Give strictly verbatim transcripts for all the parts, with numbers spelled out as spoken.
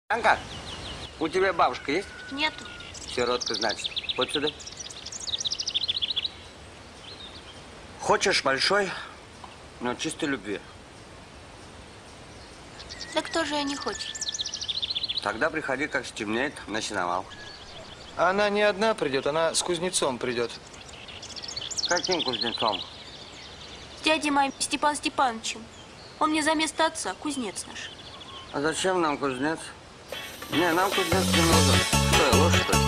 Анка, у тебя бабушка есть? Нету. Сиротка, значит. Вот сюда. Хочешь большой, но чистой любви? Да кто же ее не хочет? Тогда приходи, как стемнеет, на сеновал. Она не одна придет, она с кузнецом придет. Каким кузнецом? С дядей моим Степан Степановичем. Он мне за место отца, кузнец наш. А зачем нам кузнец? Не, нам кузнец не нужен. Что, я ложь, что ли?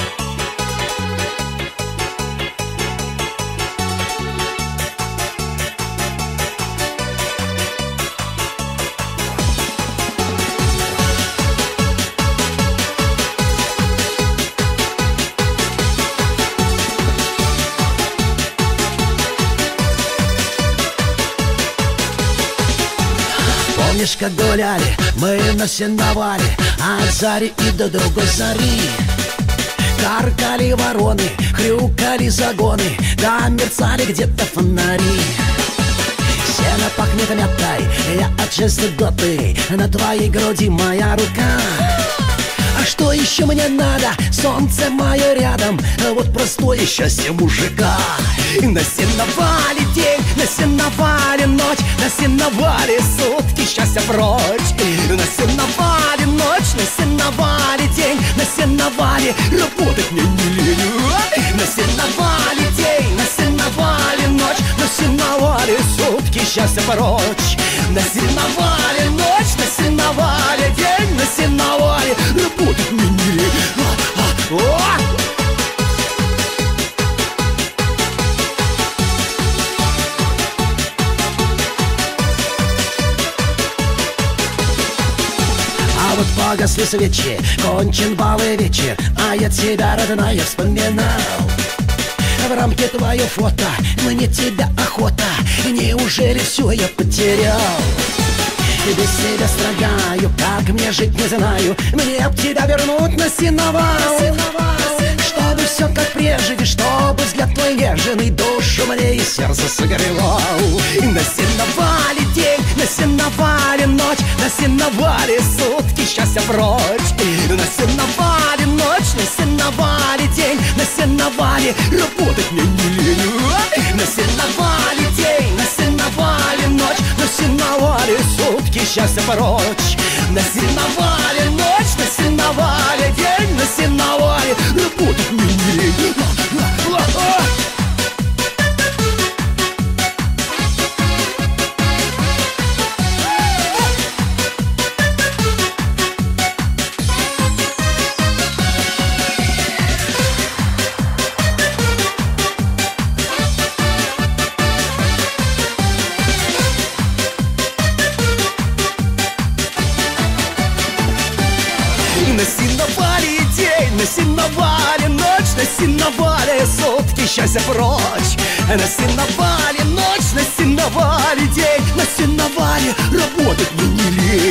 Помнишь, как гуляли мы на сеновале от зари и до другой зари? Каркали вороны, хрюкали загоны, да мерцали где-то фонари. Сено пахнет мятой, я от чистоты, на твоей груди моя рука. А что еще мне надо? Солнце мое рядом, вот простое счастье мужика. И на сеновале день, на сеновале ночь, на сеновале сутки, счастья прочь. На сеновале ночь, на сеновале день, на сеновале работать мне не лень. На сеновале день, на сеновале ночь, на сеновале сутки, счастья прочь. На сеновале ночь, на сеновале день, на сеновале работать мне не лень. А, а, а! А вот погасли свечи, кончен бал и вечер, а я тебя, родная, вспоминал. В рамке твое фото, мне тебя охота, неужели все я потерял? Без себя страдаю, как мне жить не знаю, мне б тебя вернуть на сеновал. Чтобы все как прежде, чтобы взгляд твой нежный душу мне и сердце согревал. И на сеновале день, на сеновале ночь, на сеновале сутки, счастья прочь. На сеновале ночь, на сеновале день, на сеновале работать мне не лень. На сеновале день, на сеновале ночь, на сеновале сутки, счастья прочь. На сеновале ночь, на сеновале день, на сеновале работать мне не лень. На сеновале день, на сеновале ночь, на сеновале сутки, счастья прочь. На сеновале ночь, на сеновале день, на сеновале работать мне не лень.